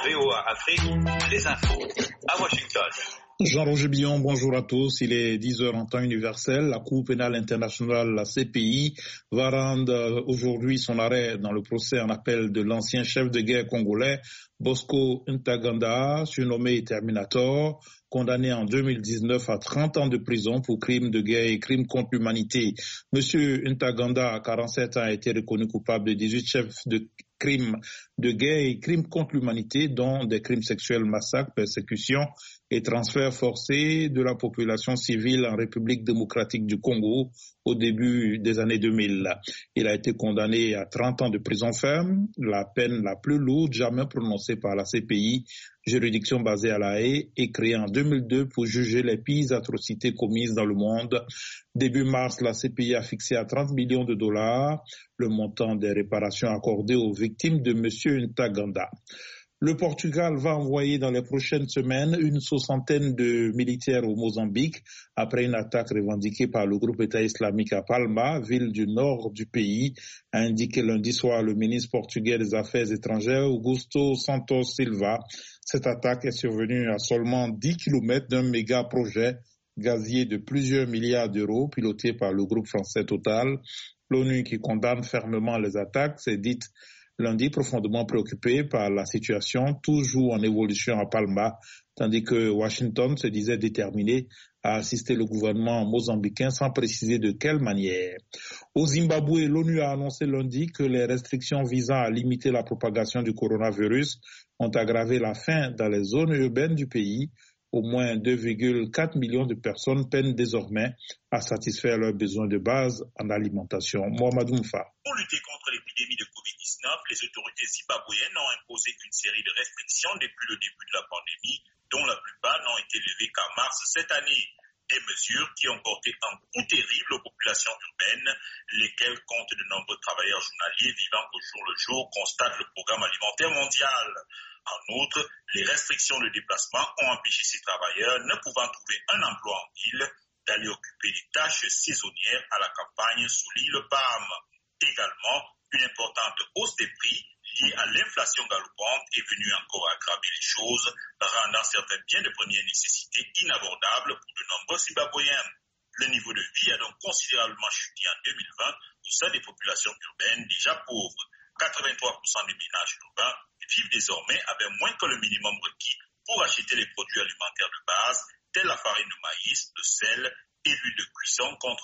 VOA Afrique, les infos à Washington. Jean-Roger Billon, bonjour à tous. Il est 10h en temps universel. La Cour pénale internationale, la CPI, va rendre aujourd'hui son arrêt dans le procès en appel de l'ancien chef de guerre congolais, Bosco Ntaganda, surnommé Terminator, condamné en 2019 à 30 ans de prison pour crimes de guerre et crimes contre l'humanité. Monsieur Ntaganda, à 47 ans, a été reconnu coupable de 18 chefs de crimes de guerre et crimes contre l'humanité, dont des crimes sexuels, massacres, persécutions et transferts forcés de la population civile en République démocratique du Congo au début des années 2000. Il a été condamné à 30 ans de prison ferme, la peine la plus lourde jamais prononcée par la CPI, juridiction basée à La Haye et créée en 2002 pour juger les pires atrocités commises dans le monde. Début mars, la CPI a fixé à 30 millions de dollars le montant des réparations accordées aux victimes de M. Ntaganda. Le Portugal va envoyer dans les prochaines semaines une soixantaine de militaires au Mozambique après une attaque revendiquée par le groupe État islamique à Palma, ville du nord du pays, a indiqué lundi soir le ministre portugais des Affaires étrangères Augusto Santos Silva. Cette attaque est survenue à seulement 10 km d'un méga projet gazier de plusieurs milliards d'euros piloté par le groupe français Total. L'ONU, qui condamne fermement les attaques, s'est dite lundi profondément préoccupé par la situation toujours en évolution à Palma, tandis que Washington se disait déterminé à assister le gouvernement mozambicain sans préciser de quelle manière. Au Zimbabwe, l'ONU a annoncé lundi que les restrictions visant à limiter la propagation du coronavirus ont aggravé la faim dans les zones urbaines du pays. Au moins 2,4 millions de personnes peinent désormais à satisfaire leurs besoins de base en alimentation. Mohamed Moufa. Pour lutter contre l'épidémie de Covid-19, les autorités zimbabwéennes ont imposé une série de restrictions depuis le début de la pandémie, dont la plupart n'ont été levées qu'en mars cette année. Des mesures qui ont porté un coup terrible aux populations urbaines, lesquelles comptent de nombreux travailleurs journaliers vivant au jour le jour, constate le programme alimentaire mondial. En outre, les restrictions de déplacement ont empêché ces travailleurs, ne pouvant trouver un emploi en ville, d'aller occuper des tâches saisonnières à la campagne sous l'île Palm. Également, une importante hausse des prix liée à l'inflation galopante est venue encore aggraver les choses, rendant certains biens de première nécessité inabordables pour de nombreux Zimbabwéens. Le niveau de vie a donc considérablement chuté en 2020 au sein des populations urbaines déjà pauvres. 83% des ménages urbains vivent désormais avec moins que le minimum requis pour acheter les produits alimentaires de base, tels la farine de maïs, le sel et l'huile de cuisson, contre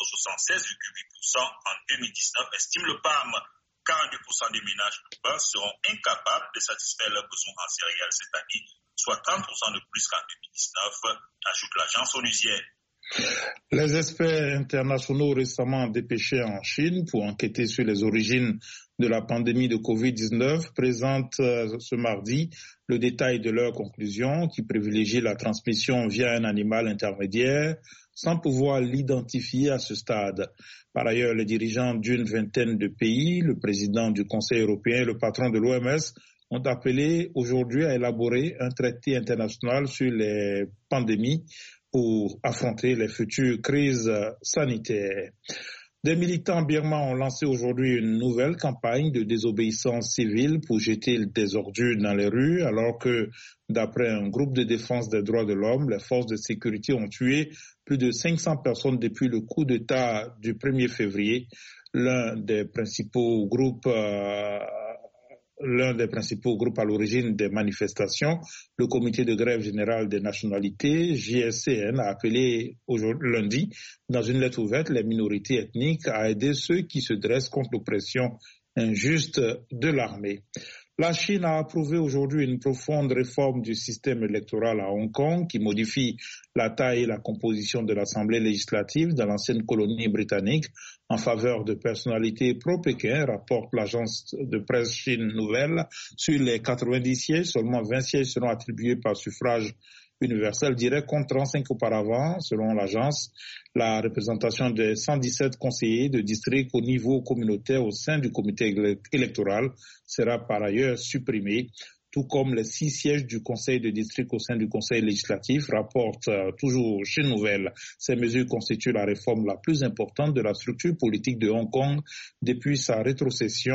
76,8% en 2019, estime le PAM. 42% des ménages urbains seront incapables de satisfaire leurs besoins en céréales cette année, soit 30% de plus qu'en 2019, ajoute l'agence onusienne. Les experts internationaux récemment dépêchés en Chine pour enquêter sur les origines de la pandémie de Covid-19 présentent ce mardi le détail de leurs conclusions qui privilégient la transmission via un animal intermédiaire sans pouvoir l'identifier à ce stade. Par ailleurs, les dirigeants d'une vingtaine de pays, le président du Conseil européen et le patron de l'OMS ont appelé aujourd'hui à élaborer un traité international sur les pandémies pour affronter les futures crises sanitaires. Des militants birmans ont lancé aujourd'hui une nouvelle campagne de désobéissance civile pour jeter des ordures dans les rues, alors que, d'après un groupe de défense des droits de l'homme, les forces de sécurité ont tué plus de 500 personnes depuis le coup d'État du 1er février. L'un des principaux groupes à l'origine des manifestations, le comité de grève générale des nationalités, JSCN, a appelé lundi, dans une lettre ouverte, les minorités ethniques à aider ceux qui se dressent contre l'oppression injuste de l'armée. La Chine a approuvé aujourd'hui une profonde réforme du système électoral à Hong Kong qui modifie la taille et la composition de l'Assemblée législative dans l'ancienne colonie britannique en faveur de personnalités pro-Pékin, rapporte l'agence de presse Chine Nouvelle. Sur les 90 sièges, seulement 20 sièges seront attribués par suffrage universel direct contre 35 auparavant, selon l'agence. La représentation des 117 conseillers de district au niveau communautaire au sein du comité électoral sera par ailleurs supprimée, tout comme les 6 sièges du conseil de district au sein du conseil législatif, rapporte toujours Chine Nouvelle. Ces mesures constituent la réforme la plus importante de la structure politique de Hong Kong depuis sa rétrocession